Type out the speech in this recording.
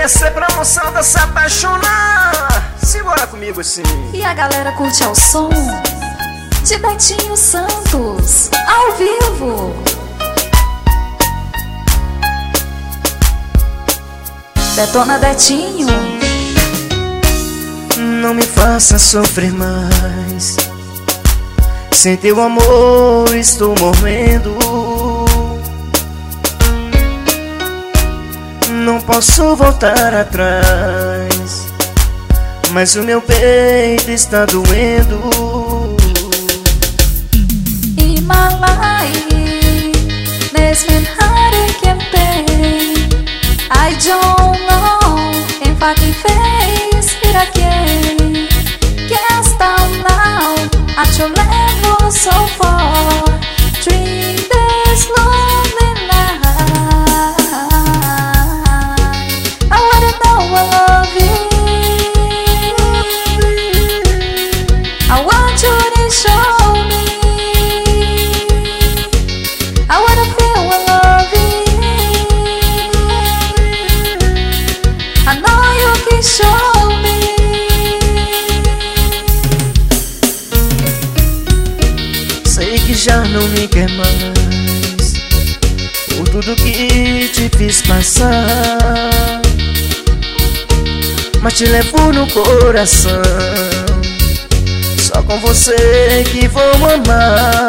Essa é pra moçada se apaixonar. Simbora comigo assim. E a galera curte ao som de Betinho Santos, ao vivo. Detona Betinho. Não me faça sofrer mais. Sem teu amor estou morrendo. Não posso voltar atrás, mas o meu peito está doendo. In my life, there's been heartache and pain. I don't know if I can face it again. Can't stop now at your level so far. Dream this lonely night. I wanna know I love you. I want you to show me. I wanna feel I love you. I know you can show me. Sei que já não me quer mais, por tudo que te fiz passar, mas te levo no coração. Só com você que vou amar.